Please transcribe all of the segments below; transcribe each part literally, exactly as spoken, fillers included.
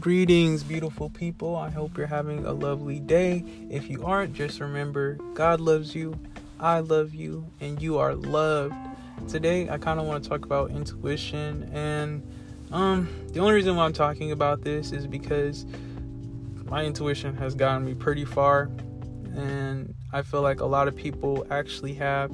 Greetings, beautiful people. I hope you're having a lovely day. If you aren't, just remember, God loves you, I love you, and you are loved. Today, I kind of want to talk about intuition, and um, the only reason why I'm talking about this is because my intuition has gotten me pretty far, and I feel like a lot of people actually have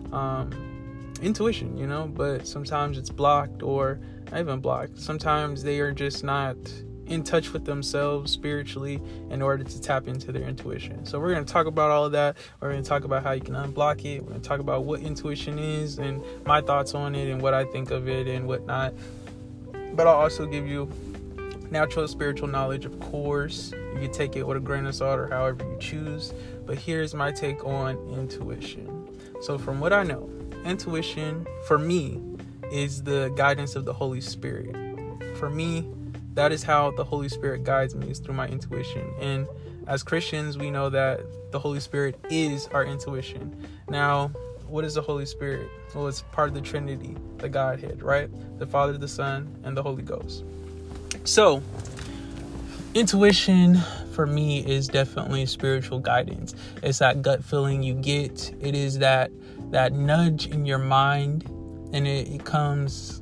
um, intuition, you know, but sometimes it's blocked or not even blocked. Sometimes they are just not in touch with themselves spiritually in order to tap into their intuition. So we're going to talk about all of that. We're going to talk about how you can unblock it. We're going to talk about what intuition is and my thoughts on it and what I think of it and whatnot. But I'll also give you natural spiritual knowledge, of course. You can take it with a grain of salt or however you choose. But here's my take on intuition. So from what I know, intuition for me is the guidance of the Holy Spirit. For me, that is how the Holy Spirit guides me, is through my intuition. And as Christians, we know that the Holy Spirit is our intuition. Now, what is the Holy Spirit? Well, it's part of the Trinity, the Godhead, right? The Father, the Son, and the Holy Ghost. So, intuition for me is definitely spiritual guidance. It's that gut feeling you get. It is that that nudge in your mind, and it, it comes...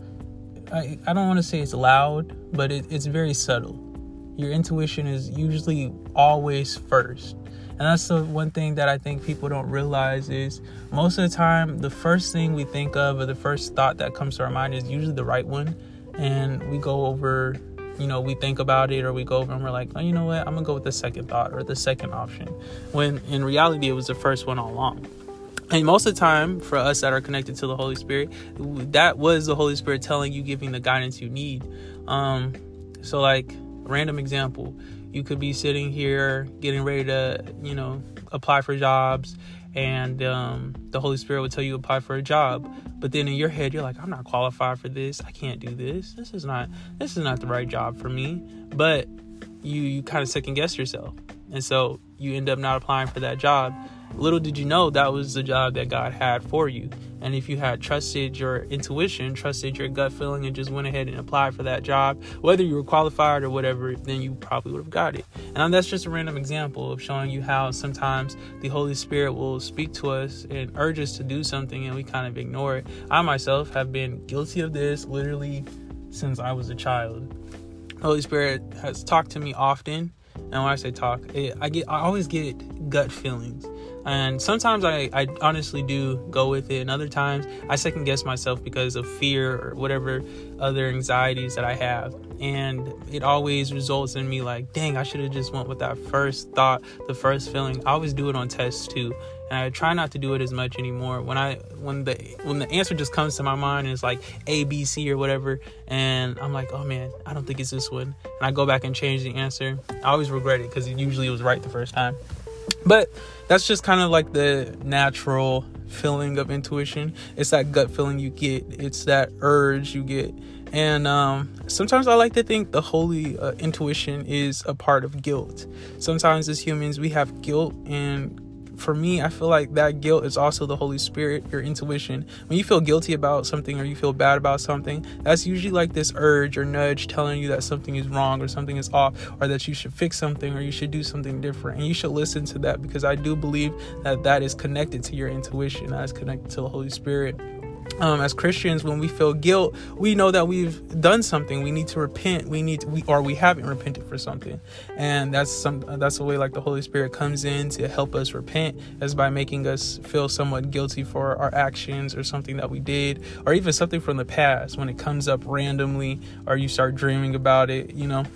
I, I don't want to say it's loud, but it, it's very subtle. Your intuition is usually always first. And that's the one thing that I think people don't realize is most of the time, the first thing we think of or the first thought that comes to our mind is usually the right one. And we go over, you know, we think about it or we go over and we're like, oh, you know what? I'm going to go with the second thought or the second option. When in reality, it was the first one all along. And most of the time, for us that are connected to the Holy Spirit, that was the Holy Spirit telling you, giving the guidance you need. Um, so like, random example, you could be sitting here getting ready to, you know, apply for jobs, and um, the Holy Spirit would tell you apply for a job. But then in your head, you're like, I'm not qualified for this. I can't do this. This is not, this is not the right job for me. But you, you kind of second guess yourself. And so you end up not applying for that job. Little did you know that was the job that God had for you. And if you had trusted your intuition, trusted your gut feeling, and just went ahead and applied for that job, whether you were qualified or whatever, then you probably would have got it. And that's just a random example of showing you how sometimes the Holy Spirit will speak to us and urge us to do something, and we kind of ignore it. I myself have been guilty of this literally since I was a child. The Holy Spirit has talked to me often. And when I say talk, it, I get I always get gut feelings. And sometimes I, I honestly do go with it. And other times I second guess myself because of fear or whatever other anxieties that I have. And it always results in me like, dang, I should have just went with that first thought, the first feeling. I always do it on tests too. And I try not to do it as much anymore. When I when the when the answer just comes to my mind and it's like A, B, C or whatever, and I'm like, oh man, I don't think it's this one. And I go back and change the answer. I always regret it because it usually was right the first time. But that's just kind of like the natural feeling of intuition. It's that gut feeling you get. It's that urge you get. And um, sometimes I like to think the holy uh, intuition is a part of guilt. Sometimes as humans, we have guilt, and for me, I feel like that guilt is also the Holy Spirit, your intuition. When you feel guilty about something or you feel bad about something, that's usually like this urge or nudge telling you that something is wrong or something is off, or that you should fix something or you should do something different. And you should listen to that, because I do believe that that is connected to your intuition. That is connected to the Holy Spirit. Um, as Christians, when we feel guilt, we know that we've done something. We need to repent. We need to, we or we haven't repented for something, and that's some that's the way like the Holy Spirit comes in to help us repent, is by making us feel somewhat guilty for our actions or something that we did, or even something from the past when it comes up randomly, or you start dreaming about it. You know,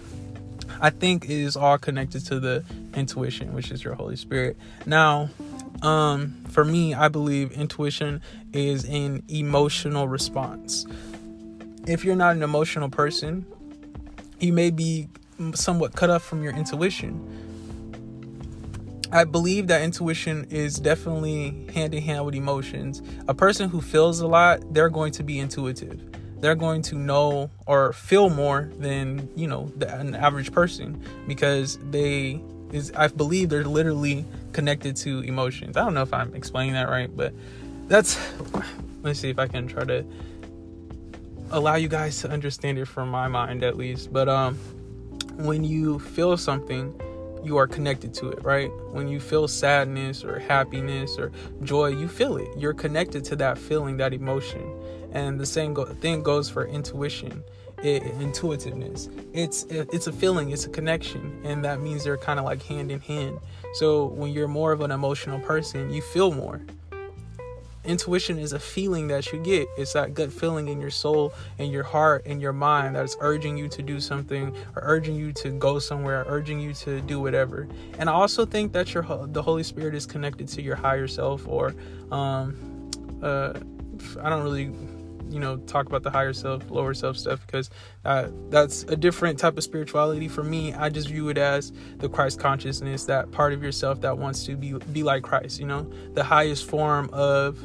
I think it is all connected to the intuition, which is your Holy Spirit. Now, um, for me, I believe intuition is an emotional response. If you're not an emotional person, you may be somewhat cut off from your intuition. I believe that intuition is definitely hand in hand with emotions. A person who feels a lot, they're going to be intuitive. They're going to know or feel more than, you know, the, an average person, because they is I believe they're literally connected to emotions. I don't know if I'm explaining that right, but that's, let's see if I can try to allow you guys to understand it from my mind at least. But um when you feel something, you are connected to it, right? When you feel sadness or happiness or joy, you feel it. You're connected to that feeling, that emotion. And the same go- thing goes for intuition, it, intuitiveness. It's it, it's a feeling, it's a connection, and that means they're kind of like hand in hand. So when you're more of an emotional person, you feel more. Intuition is a feeling that you get. It's that gut feeling in your soul and your heart and your mind that is urging you to do something, or urging you to go somewhere, or urging you to do whatever. And I also think that your the Holy Spirit is connected to your higher self, or um, uh, I don't really, you know, talk about the higher self, lower self stuff, because uh, that's a different type of spirituality. For me, I just view it as the Christ consciousness, that part of yourself that wants to be be like Christ, you know, the highest form of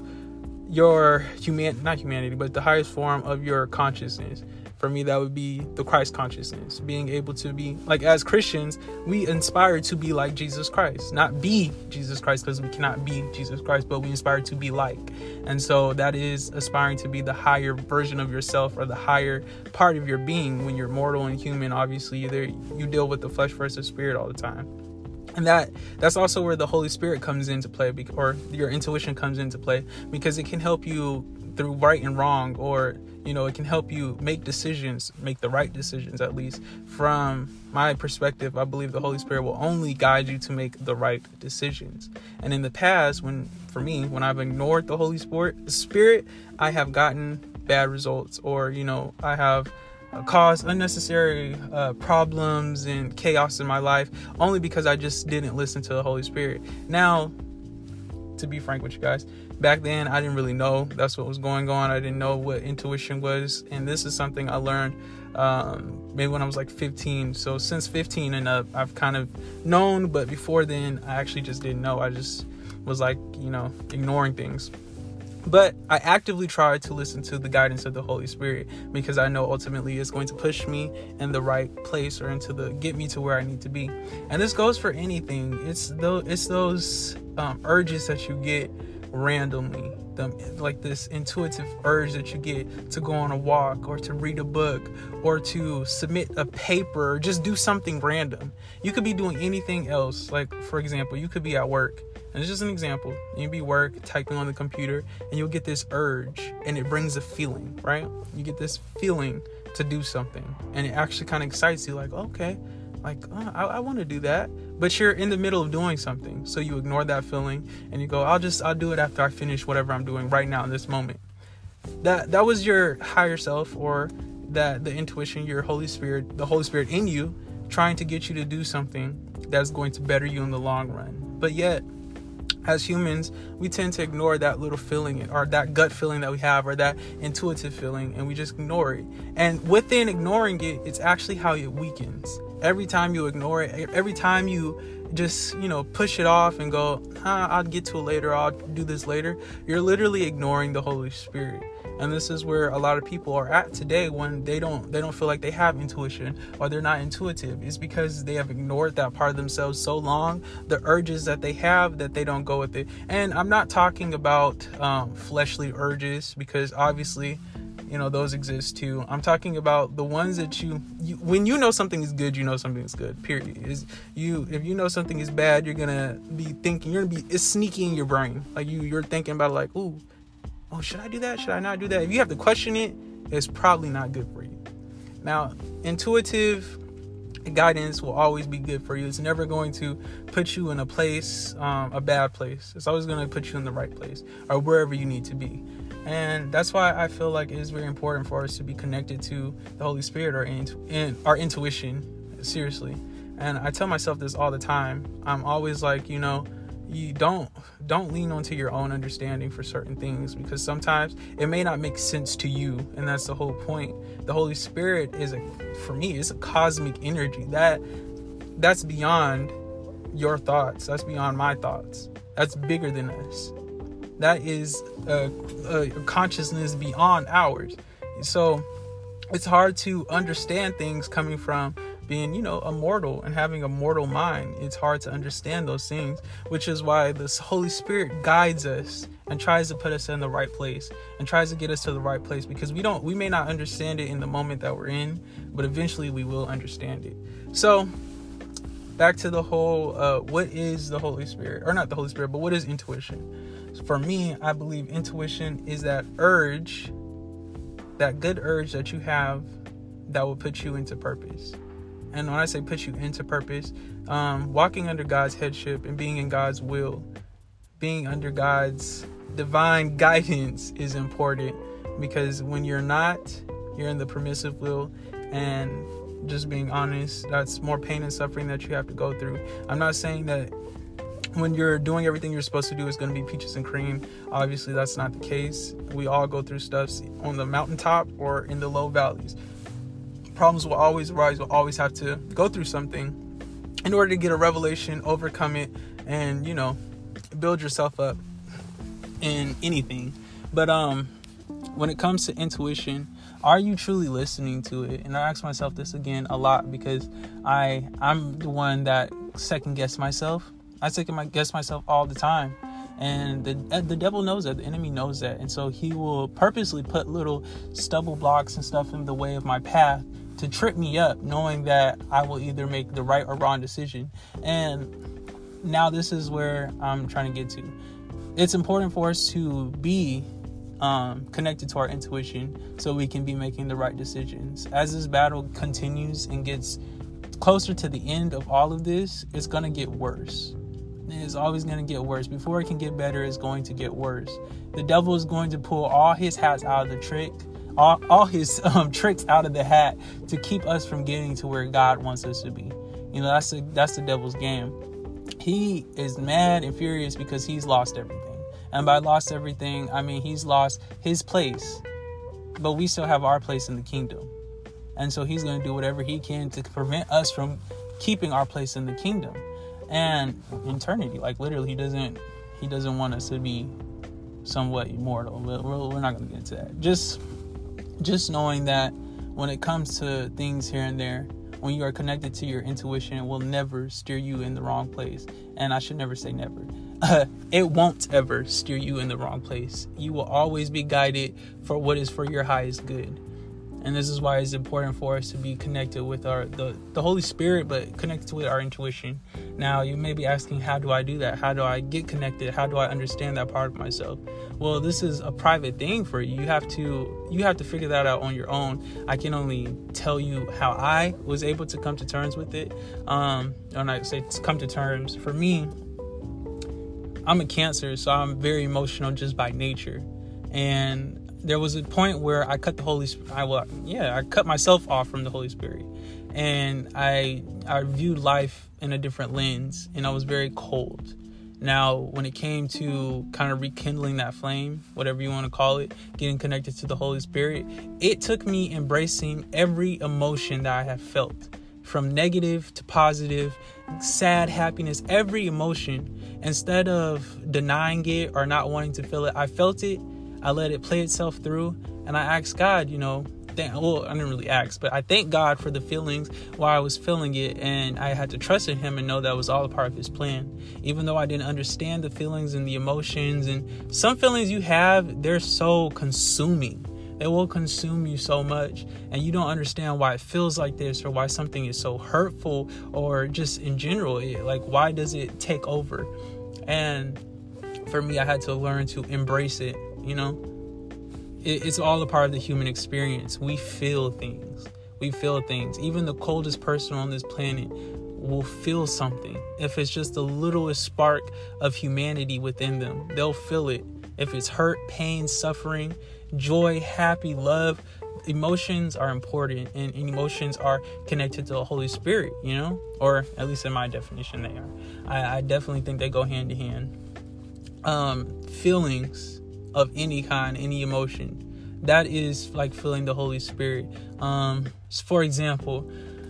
your human, not humanity, but the highest form of your consciousness. For me, that would be the Christ consciousness, being able to be like, as Christians, we inspire to be like Jesus Christ, not be Jesus Christ, because we cannot be Jesus Christ, but we inspire to be like. And so that is aspiring to be the higher version of yourself, or the higher part of your being. When you're mortal and human, obviously there you deal with the flesh versus spirit all the time. And that that's also where the Holy Spirit comes into play, or your intuition comes into play, because it can help you through right and wrong, or, you know, it can help you make decisions, make the right decisions. At least from my perspective, I believe the Holy Spirit will only guide you to make the right decisions. And in the past, when, for me, when I've ignored the Holy Spirit, I have gotten bad results, or, you know, I have cause unnecessary uh, problems and chaos in my life, only because I just didn't listen to the Holy Spirit. Now, to be frank with you guys, back then I didn't really know that's what was going on. I didn't know what intuition was, and this is something I learned um, maybe when I was like fifteen. So since fifteen and up, I've kind of known, but before then, I actually just didn't know. I just was like, you know, ignoring things. But I actively try to listen to the guidance of the Holy Spirit, because I know ultimately it's going to push me in the right place, or into the get me to where I need to be. And this goes for anything. It's those it's those um, urges that you get randomly, the, like this intuitive urge that you get to go on a walk, or to read a book, or to submit a paper, or just do something random. You could be doing anything else. Like, for example, you could be at work. And it's just an example. You'll be work, typing on the computer, and you'll get this urge, and it brings a feeling, right? You get this feeling to do something, and it actually kind of excites you, like, okay, like, oh, I, I want to do that. But you're in the middle of doing something, so you ignore that feeling, and you go, I'll just, I'll do it after I finish whatever I'm doing right now in this moment. That, that was your higher self, or that the intuition, your Holy Spirit, the Holy Spirit in you, trying to get you to do something that's going to better you in the long run. But yet, as humans, we tend to ignore that little feeling, or that gut feeling that we have, or that intuitive feeling, and we just ignore it. And within ignoring it, it's actually how it weakens. Every time you ignore it, every time you just, you know, push it off and go, huh, I'll get to it later, I'll do this later, you're literally ignoring the Holy Spirit. And this is where a lot of people are at today, when they don't they don't feel like they have intuition, or they're not intuitive. It's because they have ignored that part of themselves so long, the urges that they have, that they don't go with it. And I'm not talking about um, fleshly urges, because obviously, you know, those exist too. I'm talking about the ones that you, you when you know something is good, you know something is good, period. Is you if you know something is bad, you're gonna be thinking, you're gonna be it's sneaky in your brain. Like you you're thinking about it, like, ooh, oh, should I do that? Should I not do that? If you have to question it, it's probably not good for you. Now, intuitive guidance will always be good for you. It's never going to put you in a place, um, a bad place. It's always going to put you in the right place, or wherever you need to be. And that's why I feel like it is very important for us to be connected to the Holy Spirit, or in, in our intuition, seriously. And I tell myself this all the time. I'm always like, you know, you don't don't lean onto your own understanding for certain things, because sometimes it may not make sense to you, and that's the whole point. The Holy Spirit is a, for me, it's a cosmic energy that that's beyond your thoughts. That's beyond my thoughts. That's bigger than us. That is a, a consciousness beyond ours. So it's hard to understand things coming from being, you know, a mortal and having a mortal mind. It's hard to understand those things, which is why this Holy Spirit guides us and tries to put us in the right place and tries to get us to the right place, because we don't we may not understand it in the moment that we're in, but eventually we will understand it. So back to the whole uh what is the Holy Spirit, or not the Holy Spirit, but what is intuition? For me, I believe intuition is that urge, that good urge that you have that will put you into purpose. And when I say put you into purpose, um, walking under God's headship and being in God's will, being under God's divine guidance is important, because when you're not, you're in the permissive will, and just being honest, that's more pain and suffering that you have to go through. I'm not saying that when you're doing everything you're supposed to do, it's going to be peaches and cream. Obviously, that's not the case. We all go through stuff on the mountaintop or in the low valleys. Problems will always arise. We'll always have to go through something in order to get a revelation, overcome it, and, you know, build yourself up in anything. But um, when it comes to intuition, are you truly listening to it? And I ask myself this again a lot, because I I'm the one that second guess myself. I second guess myself all the time. And the the devil knows that. The enemy knows that. And so he will purposely put little stubble blocks and stuff in the way of my path to trip me up, knowing that I will either make the right or wrong decision. And now this is where I'm trying to get to. It's important for us to be um, connected to our intuition so we can be making the right decisions. As this battle continues and gets closer to the end of all of this, it's going to get worse. It's always going to get worse. Before it can get better, it's going to get worse. The devil is going to pull all his hats out of the trick, all, all his um, tricks out of the hat to keep us from getting to where God wants us to be. You know, that's the, that's the devil's game. He is mad and furious because he's lost everything. And by lost everything, I mean he's lost his place. But we still have our place in the kingdom. And so he's going to do whatever he can to prevent us from keeping our place in the kingdom. And eternity, like literally, he doesn't he doesn't want us to be somewhat immortal. We're, we're not going to get into that. Just, just knowing that when it comes to things here and there, when you are connected to your intuition, it will never steer you in the wrong place. And I should never say never. Uh, it won't ever steer you in the wrong place. You will always be guided for what is for your highest good. And this is why it's important for us to be connected with our the, the Holy Spirit, but connected with our intuition. Now, you may be asking, how do I do that? How do I get connected? How do I understand that part of myself? Well, this is a private thing for you. You have to you have to figure that out on your own. I can only tell you how I was able to come to terms with it. Um, and I say come to terms. For me, I'm a Cancer, so I'm very emotional just by nature. And there was a point where I cut the Holy Spirit. I well, yeah, I cut myself off from the Holy Spirit, and I I viewed life in a different lens, and I was very cold. Now, when it came to kind of rekindling that flame, whatever you want to call it, getting connected to the Holy Spirit, it took me embracing every emotion that I have felt, from negative to positive, sad, happiness, every emotion. Instead of denying it or not wanting to feel it, I felt it. I let it play itself through, and I asked God, you know, thank, well, I didn't really ask, but I thank God for the feelings while I was feeling it, and I had to trust in Him and know that was all a part of His plan. Even though I didn't understand the feelings and the emotions, and some feelings you have, they're so consuming. They will consume you so much, and you don't understand why it feels like this, or why something is so hurtful, or just in general, it, like, why does it take over? And for me, I had to learn to embrace it. You know, it, it's all a part of the human experience. We feel things. We feel things. Even the coldest person on this planet will feel something. If it's just the littlest spark of humanity within them, they'll feel it. If it's hurt, pain, suffering, joy, happy, love, emotions are important, and, and emotions are connected to the Holy Spirit, you know, or at least in my definition, they are. I, I definitely think they go hand in hand. Um, feelings of any kind, any emotion, that is like feeling the Holy Spirit. Um, for example,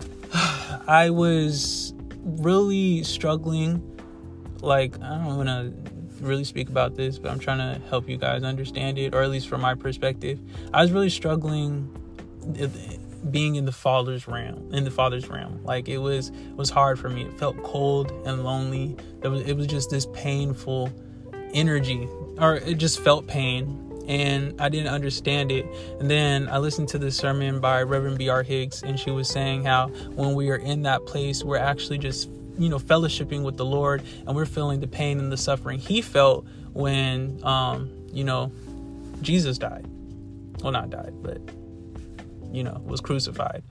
I was really struggling, like, I don't want to really speak about this, but I'm trying to help you guys understand it, or at least from my perspective. I was really struggling being in the Father's realm, in the Father's realm. Like, it was, it was hard for me. It felt cold and lonely. It was, it was just this painful energy, or it just felt pain. And I didn't understand it. And then I listened to this sermon by Reverend B R Higgs, and she was saying how when we are in that place, we're actually just, you know, fellowshipping with the Lord, and we're feeling the pain and the suffering he felt when, um, you know, Jesus died. Well, not died, but, you know, was crucified.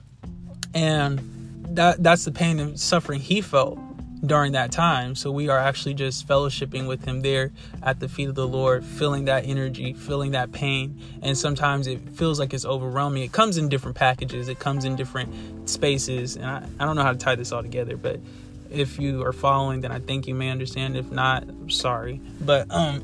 And that that's the pain and suffering he felt during that time. So we are actually just fellowshipping with him there at the feet of the Lord, feeling that energy, feeling that pain. And sometimes it feels like it's overwhelming. It comes in different packages. It comes in different spaces. And I, I don't know how to tie this all together, but if you are following, then I think you may understand. If not, I'm sorry. But um,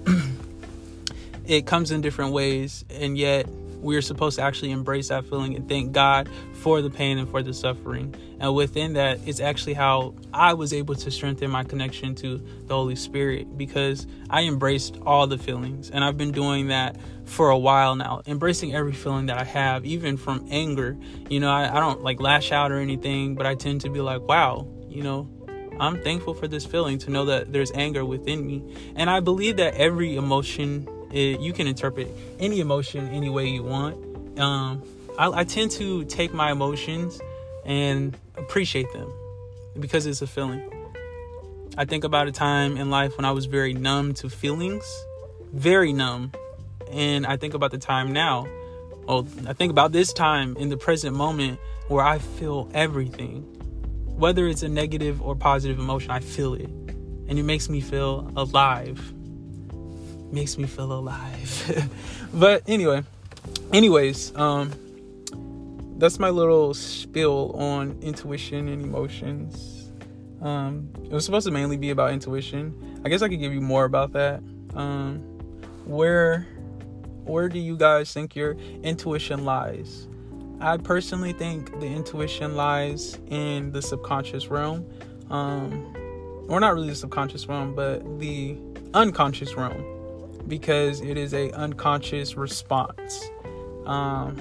it comes in different ways. And yet we're supposed to actually embrace that feeling and thank God for the pain and for the suffering. And within that, it's actually how I was able to strengthen my connection to the Holy Spirit, because I embraced all the feelings. And I've been doing that for a while now, embracing every feeling that I have, even from anger. You know, I, I don't like lash out or anything, but I tend to be like, wow, you know, I'm thankful for this feeling, to know that there's anger within me. And I believe that every emotion, it, you can interpret any emotion any way you want. Um, I, I tend to take my emotions and appreciate them because it's a feeling. I think about a time in life when I was very numb to feelings, very numb. And I think about the time now. Oh, I think about this time in the present moment where I feel everything. Whether it's a negative or positive emotion, I feel it. And it makes me feel alive. Makes me feel alive. But anyway, anyways, um, that's my little spiel on intuition and emotions. Um, it was supposed to mainly be about intuition. I guess I could give you more about that. Um, where, where do you guys think your intuition lies? I personally think the intuition lies in the subconscious realm. Um, or not really the subconscious realm, but the unconscious realm, because it is a unconscious response. Um,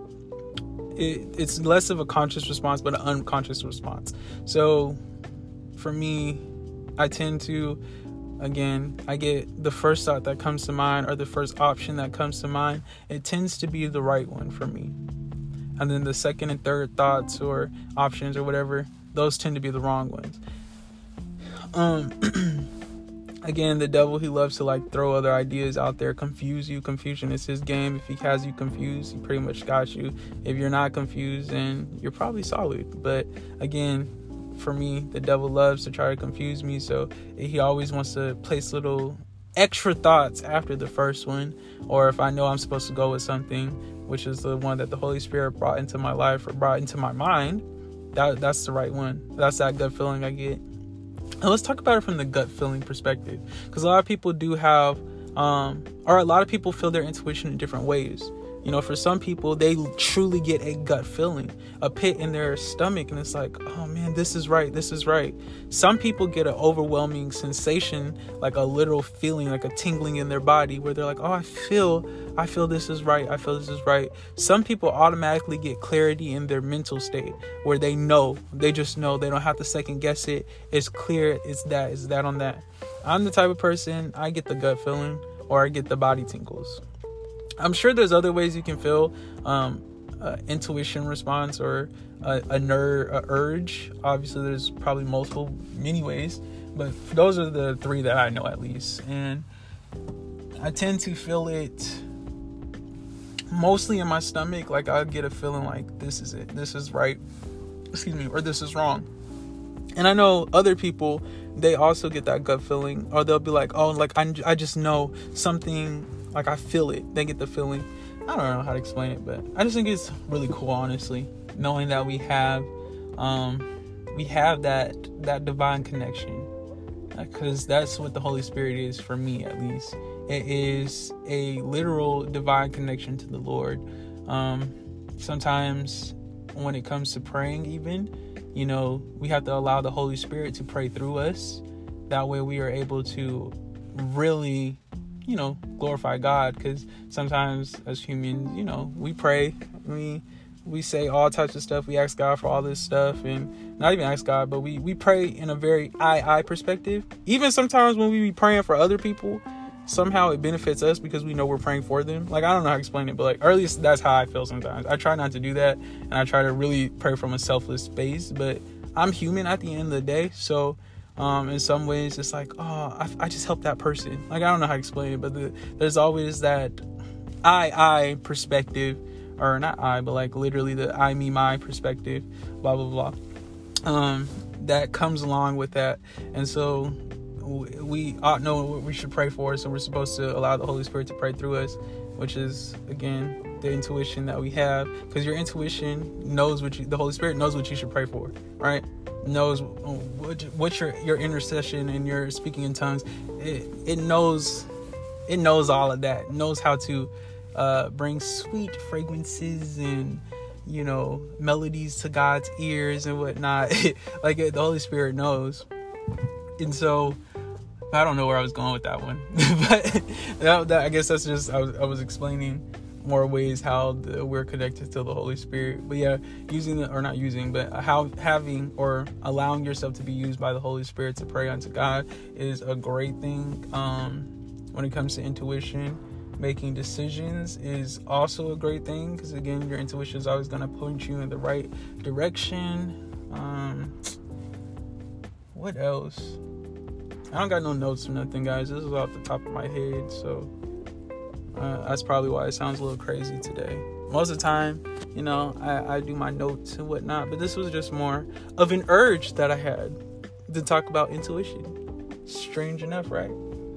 it, it's less of a conscious response, but an unconscious response. So for me, I tend to, again, I get the first thought that comes to mind, or the first option that comes to mind. It tends to be the right one for me. And then the second and third thoughts or options or whatever, those tend to be the wrong ones. Um, again, the devil, he loves to like throw other ideas out there, confuse you. Confusion is his game. If he has you confused, he pretty much got you. If you're not confused, then you're probably solid. But again, for me, the devil loves to try to confuse me. So he always wants to place little extra thoughts after the first one. Or if I know I'm supposed to go with something, which is the one that the Holy Spirit brought into my life or brought into my mind, that that's the right one. That's that gut feeling I get. And let's talk about it from the gut feeling perspective, because a lot of people do have, um, or a lot of people feel their intuition in different ways. You know, for some people, they truly get a gut feeling, a pit in their stomach, and it's like, oh man, this is right, this is right. Some people get an overwhelming sensation, like a literal feeling, like a tingling in their body, where they're like, oh, I feel, I feel this is right, I feel this is right. Some people automatically get clarity in their mental state, where they know, they just know, they don't have to second guess it. It's clear, it's that, it's that on that. I'm the type of person, I get the gut feeling, or I get the body tingles. I'm sure there's other ways you can feel um, uh, intuition response or a, a, ner- a urge. Obviously, there's probably multiple, many ways, but those are the three that I know at least. And I tend to feel it mostly in my stomach. Like I get a feeling like this is it, this is right, excuse me, or this is wrong. And I know other people, they also get that gut feeling, or they'll be like, oh, like I, I just know something. Like, I feel it. They get the feeling. I don't know how to explain it, but I just think it's really cool, honestly, knowing that we have, um, we have that, that divine connection, because that's what the Holy Spirit is for me, at least. It is a literal divine connection to the Lord. Um, sometimes when it comes to praying, even, you know, we have to allow the Holy Spirit to pray through us. That way we are able to really, you know, glorify God, because sometimes as humans, you know, we pray, we we say all types of stuff. We ask God for all this stuff, and not even ask God, but we, we pray in a very I, I perspective. Even sometimes when we be praying for other people, somehow it benefits us because we know we're praying for them. Like, I don't know how to explain it, but like, or at least that's how I feel sometimes. I try not to do that, and I try to really pray from a selfless space, but I'm human at the end of the day. So um, in some ways it's like, oh, I, I just helped that person. Like, I don't know how to explain it, but the, there's always that I, I perspective, or not I, but like literally the I, me, my perspective, blah, blah, blah. Um, that comes along with that. And so we ought know what we should pray for. So we're supposed to allow the Holy Spirit to pray through us, which is, again, the intuition that we have. Because your intuition knows what you, the Holy Spirit knows what you should pray for, right? Knows what, what your, your intercession and your speaking in tongues. It, it knows, it knows all of that. It knows how to uh, bring sweet fragrances and, you know, melodies to God's ears and whatnot. Like, the Holy Spirit knows. And so I don't know where I was going with that one, but that, that, I guess that's just, I was, I was explaining more ways how the, we're connected to the Holy Spirit. But yeah, using the, or not using, but how having or allowing yourself to be used by the Holy Spirit to pray unto God is a great thing. Um, when it comes to intuition, making decisions is also a great thing, because again, your intuition is always going to point you in the right direction. Um, what else? I don't got no notes or nothing, guys. This is off the top of my head, so uh, that's probably why it sounds a little crazy today. Most of the time, you know, I, I do my notes and whatnot, but this was just more of an urge that I had to talk about intuition. Strange enough, right?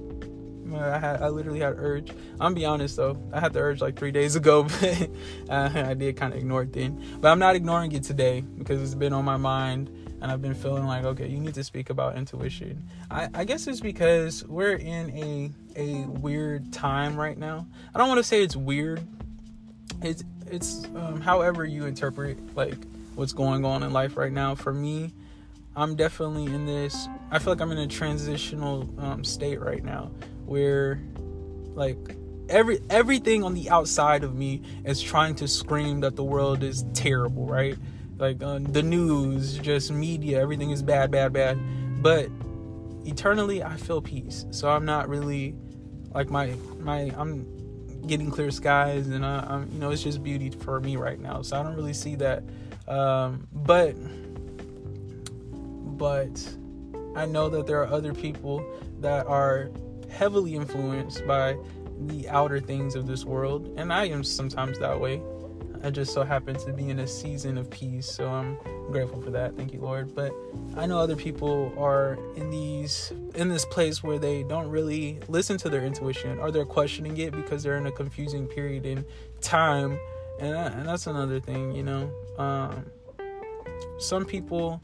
I had, I literally had urge. I'm gonna be honest though, I had the urge like three days ago, but uh, I did kind of ignore it then. But I'm not ignoring it today because it's been on my mind. And I've been feeling like, okay, you need to speak about intuition. I, I guess it's because we're in a a weird time right now. I don't want to say it's weird. It's it's um, however you interpret like what's going on in life right now. For me, I'm definitely in this. I feel like I'm in a transitional um, state right now, where like every everything on the outside of me is trying to scream that the world is terrible, right? Like uh, the news, just media, everything is bad, bad, bad. But eternally, I feel peace. So I'm not really like my my. I'm getting clear skies, and I, I'm you know it's just beauty for me right now. So I don't really see that. Um, but but I know that there are other people that are heavily influenced by the outer things of this world, and I am sometimes that way. I just so happen to be in a season of peace, so I'm grateful for that. Thank you, Lord. But I know other people are in these in this place where they don't really listen to their intuition, or they're questioning it because they're in a confusing period in time, and, that, and that's another thing, you know. Um, some people,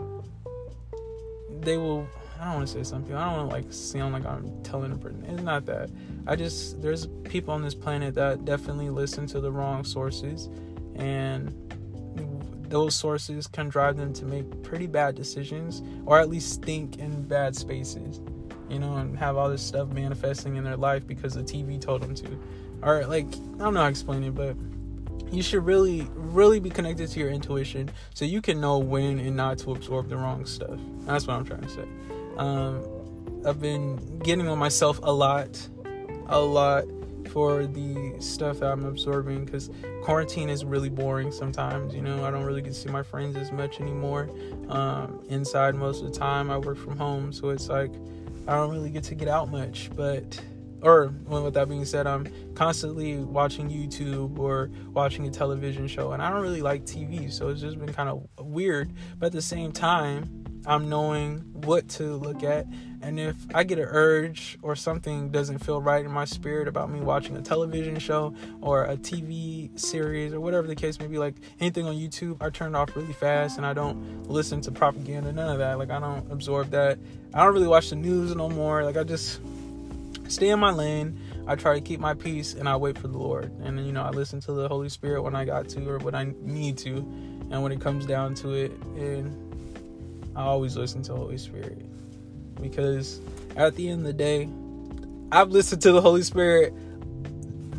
they will. I don't want to say some people. I don't want to like sound like I'm telling a person. It's not that. I just there's people on this planet that definitely listen to the wrong sources. And those sources can drive them to make pretty bad decisions, or at least think in bad spaces, you know, and have all this stuff manifesting in their life because the T V told them to. Or like, I don't know how to explain it, but you should really, really be connected to your intuition so you can know when and not to absorb the wrong stuff. That's what I'm trying to say. Um, I've been getting on myself a lot, a lot. for the stuff that I'm absorbing, because quarantine is really boring sometimes, you know. I don't really get to see my friends as much anymore. Um, inside most of the time, I work from home, so it's like I don't really get to get out much. But, or well, with that being said, I'm constantly watching YouTube or watching a television show, and I don't really like T V, so it's just been kind of weird. But at the same time, I'm knowing what to look at, and if I get an urge or something doesn't feel right in my spirit about me watching a television show or a T V series or whatever the case may be, like anything on YouTube, I turn it off really fast, and I don't listen to propaganda, none of that. Like, I don't absorb that. I don't really watch the news no more. Like, I just stay in my lane. I try to keep my peace, and I wait for the Lord. And then, you know, I listen to the Holy Spirit when I got to, or when I need to. And when it comes down to it, and I always listen to the Holy Spirit, because at the end of the day, I've listened to the Holy Spirit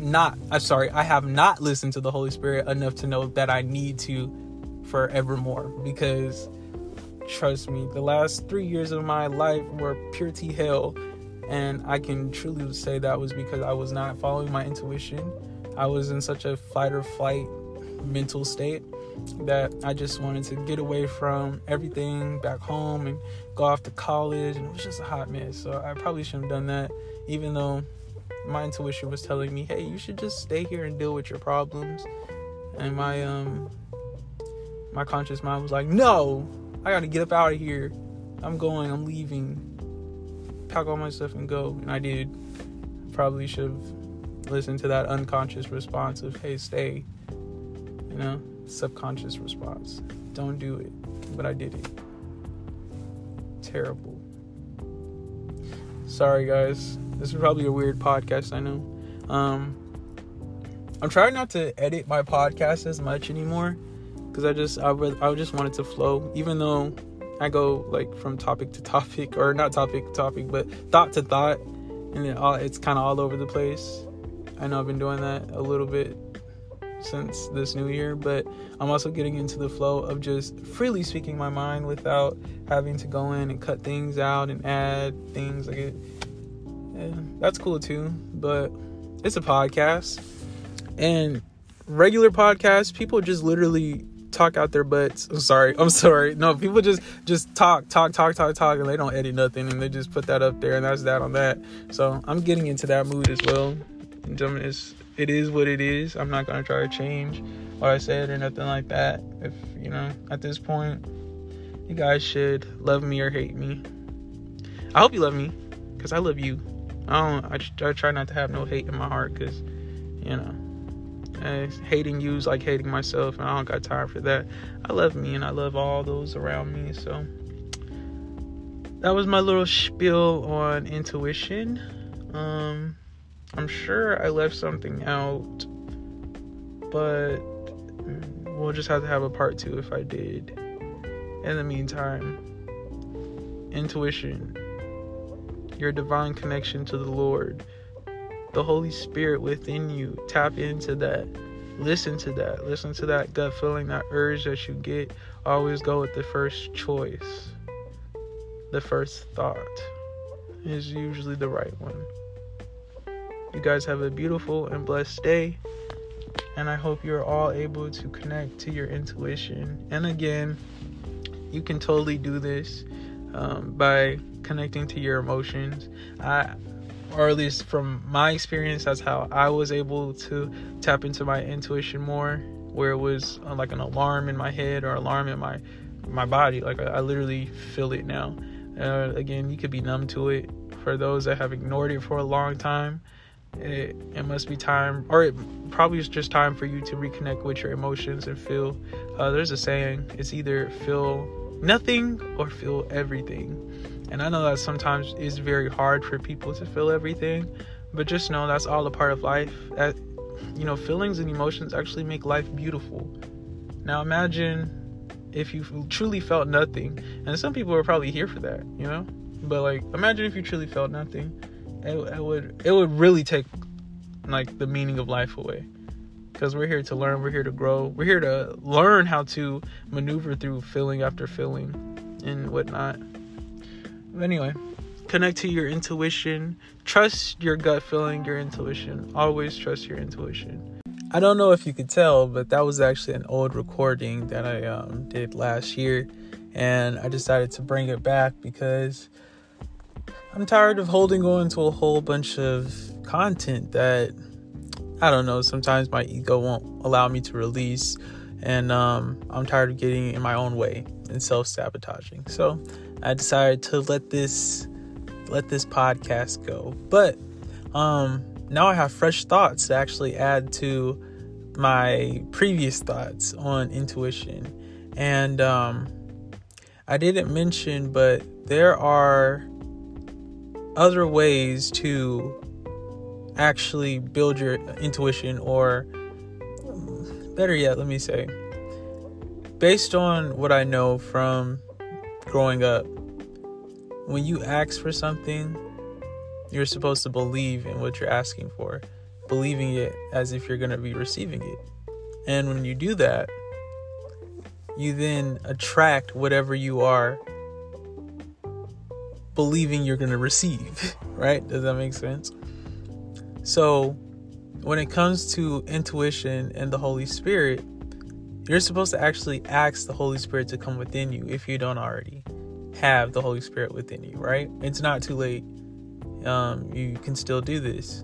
not, I'm sorry, I have not listened to the Holy Spirit enough to know that I need to forevermore, because trust me, the last three years of my life were pure T hell, and I can truly say that was because I was not following my intuition. I was in such a fight or flight mental state that I just wanted to get away from everything back home and go off to college, and it was just a hot mess. So I probably shouldn't have done that, even though my intuition was telling me, hey, you should just stay here and deal with your problems. And my um my conscious mind was like, no, I gotta get up out of here. I'm going, I'm leaving. Pack all my stuff and go. And I did. Probably should have listened to that unconscious response of, hey, stay. You know, subconscious response. Don't do it. But I did it. Terrible. Sorry, guys. This is probably a weird podcast, I know. Um, I'm trying not to edit my podcast as much anymore, because I just I, would, I just want it to flow, even though I go like from topic to topic, or not topic to topic, but thought to thought, and it all, it's kind of all over the place. I know I've been doing that a little bit since this new year, but I'm also getting into the flow of just freely speaking my mind without having to go in and cut things out and add things like it. Yeah, that's cool too, but it's a podcast, and regular podcasts, people just literally talk out their butts. I'm sorry, I'm sorry. No, people just just talk, talk, talk, talk, talk, and they don't edit nothing, and they just put that up there, and that's that on that. So I'm getting into that mood as well. And it's, it is what it is. I'm not gonna try to change what I said or nothing like that. If you know, at this point, you guys should love me or hate me. I hope you love me, because I love you. I don't. I, I try not to have no hate in my heart, because, you know, uh, hating you is like hating myself, and I don't got time for that. I love me, and I love all those around me. So that was my little spiel on intuition. Um, I'm sure I left something out, but we'll just have to have a part two if I did. In the meantime, intuition, your divine connection to the Lord, the Holy Spirit within you. Tap into that. Listen to that. Listen to that gut feeling, that urge that you get. Always go with the first choice. The first thought is usually the right one. You guys have a beautiful and blessed day, and I hope you're all able to connect to your intuition. And again, you can totally do this um, by connecting to your emotions. I, or at least from my experience, that's how I was able to tap into my intuition more, where it was uh, like an alarm in my head or alarm in my my body. Like I, I literally feel it now. Uh, again, you could be numb to it. For those that have ignored it for a long time, it, it must be time, or it probably is just time for you to reconnect with your emotions and feel. Uh, there's a saying, it's either feel nothing or feel everything. And I know that sometimes it's very hard for people to feel everything, but just know that's all a part of life. That, you know, feelings and emotions actually make life beautiful. Now imagine if you truly felt nothing, and some people are probably here for that, you know, but like, imagine if you truly felt nothing. It, it would it would really take like the meaning of life away, because we're here to learn, we're here to grow, we're here to learn how to maneuver through feeling after feeling and whatnot. But anyway, connect to your intuition, trust your gut feeling, your intuition. Always trust your intuition. I don't know if you could tell, but that was actually an old recording that I um, did last year, and I decided to bring it back because I'm tired of holding on to a whole bunch of content that, I don't know, sometimes my ego won't allow me to release, and um, I'm tired of getting in my own way and self-sabotaging. So I decided to let this let this podcast go. But um, now I have fresh thoughts to actually add to my previous thoughts on intuition. And um, I didn't mention, but there are other ways to actually build your intuition, or better yet, let me say, based on what I know from growing up, when you ask for something, you're supposed to believe in what you're asking for. believing it as if you're going to be receiving it. And when you do that, you then attract whatever you are believing you're going to receive, right? Does that make sense? So when it comes to intuition and the Holy Spirit, you're supposed to actually ask the Holy Spirit to come within you if you don't already have the Holy Spirit within you, right? It's not too late. Um, you can still do this.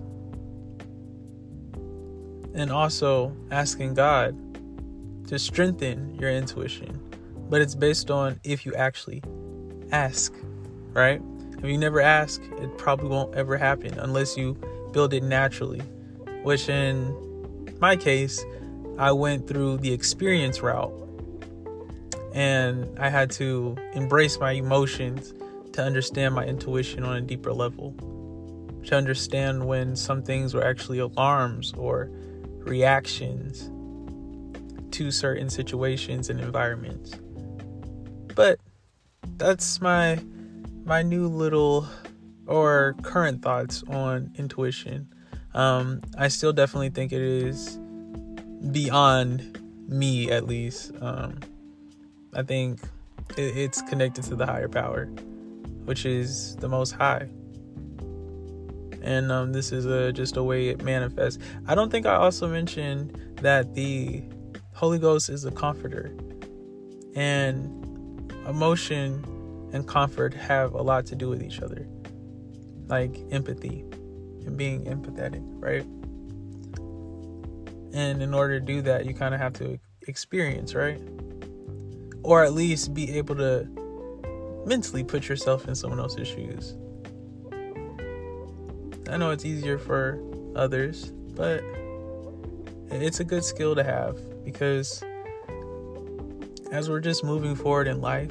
And also asking God to strengthen your intuition. But it's based on if you actually ask, right? If you never ask, it probably won't ever happen unless you build it naturally. Which in my case, I went through the experience route. And I had to embrace my emotions to understand my intuition on a deeper level. To understand when some things were actually alarms or reactions to certain situations and environments. But that's my my new little or current thoughts on intuition. Um, I still definitely think it is beyond me, at least. Um, I think it, it's connected to the higher power, which is the Most High. And um, this is a, just a way it manifests. I don't think I also mentioned that the Holy Ghost is a comforter. And emotion and comfort have a lot to do with each other. Like empathy and being empathetic, right? And in order to do that, you kind of have to experience, right? Or at least be able to mentally put yourself in someone else's shoes. I know it's easier for others, but it's a good skill to have, because as we're just moving forward in life,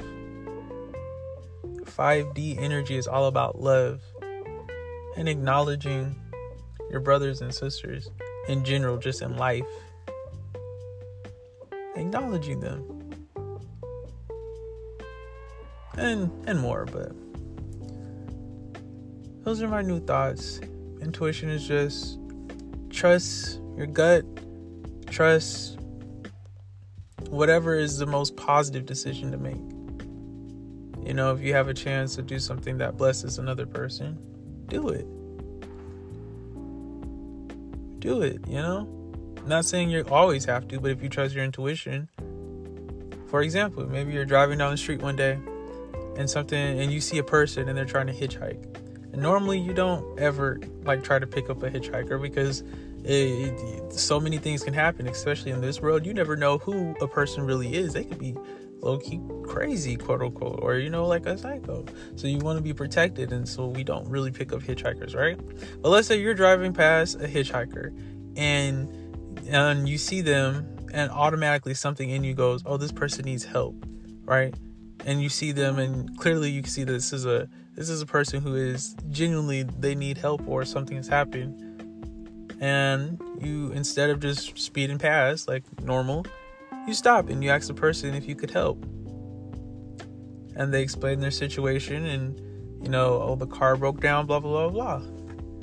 five D energy is all about love and acknowledging your brothers and sisters in general, just in life. Acknowledging them. And and more, but those are my new thoughts. Intuition is just trust your gut, trust whatever is the most positive decision to make. You know, if you have a chance to do something that blesses another person, do it. Do it, you know? I'm not saying you always have to, but if you trust your intuition, for example, maybe you're driving down the street one day and something, and you see a person and they're trying to hitchhike. And normally you don't ever like try to pick up a hitchhiker, because it, it, so many things can happen, especially in this world. You never know who a person really is. They could be low-key crazy, quote unquote, or, you know, like a psycho. So you want to be protected, and so we don't really pick up hitchhikers, right? But let's say you're driving past a hitchhiker and and you see them, and automatically something in you goes, oh, this person needs help, right? And you see them, and clearly you can see that this is a this is a person who is genuinely, they need help, or something has happened. And you, instead of just speeding past like normal, you stop and you ask the person if you could help. And they explain their situation, and, you know, oh, the car broke down, blah, blah, blah, blah.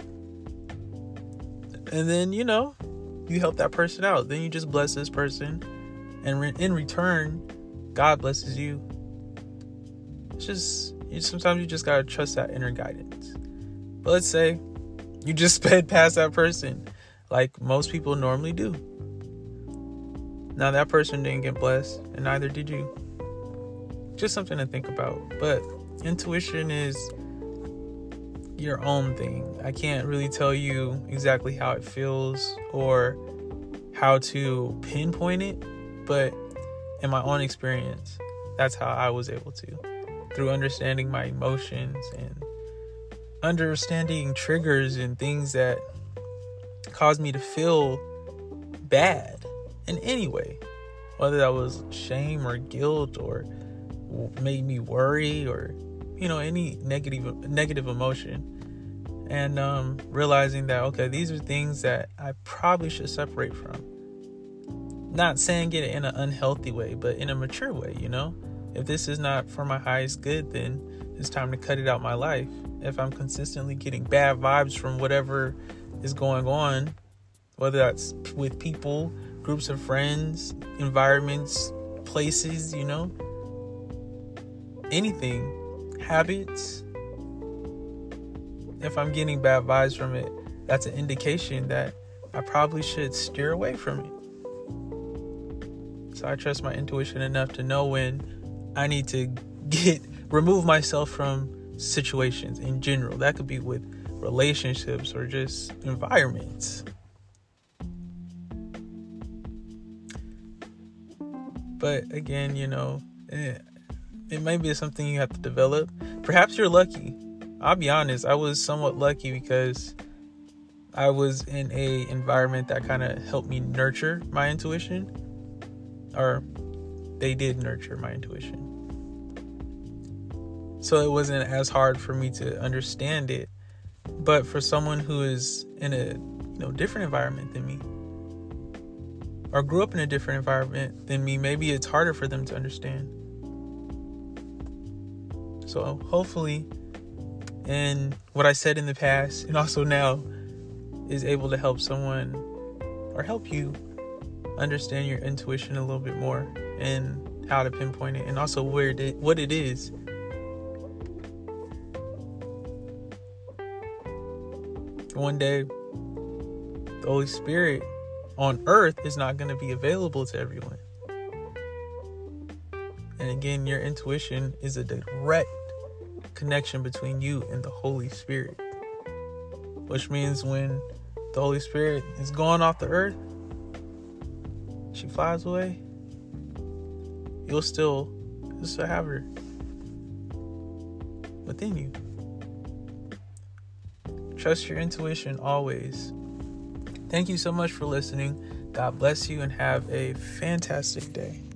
And then, you know, you help that person out. Then you just bless this person. And re- in return, God blesses you. It's just, you, sometimes you just got to trust that inner guidance. But let's say you just sped past that person like most people normally do. Now that person didn't get blessed, and neither did you. Just something to think about. But intuition is your own thing. I can't really tell you exactly how it feels or how to pinpoint it, but in my own experience, that's how I was able to. Through understanding my emotions and understanding triggers and things that caused me to feel bad in any way, whether that was shame or guilt or made me worry, or, you know, any negative negative emotion. And um, realizing that, okay, these are things that I probably should separate from. Not saying it in an unhealthy way, but in a mature way, you know? If this is not for my highest good, then it's time to cut it out my life. If I'm consistently getting bad vibes from whatever is going on, whether that's with people, groups of friends, environments, places, you know, anything, habits. If I'm getting bad vibes from it, that's an indication that I probably should steer away from it. So I trust my intuition enough to know when I need to get remove myself from situations in general. That could be with relationships or just environments. But again, you know, it, it might be something you have to develop. Perhaps you're lucky. I'll be honest, I was somewhat lucky because I was in a environment that kind of helped me nurture my intuition. Or they did nurture my intuition. So it wasn't as hard for me to understand it. But for someone who is in a you know different environment than me, or grew up in a different environment than me, maybe it's harder for them to understand. So hopefully, and what I said in the past and also now is able to help someone or help you understand your intuition a little bit more and how to pinpoint it, and also where it, what it is. One day, the Holy Spirit on earth is not going to be available to everyone. And again, your intuition is a direct connection between you and the Holy Spirit. Which means when the Holy Spirit is gone off the earth, she flies away, you'll still, you'll still have her within you. Trust your intuition always. Thank you so much for listening. God bless you and have a fantastic day.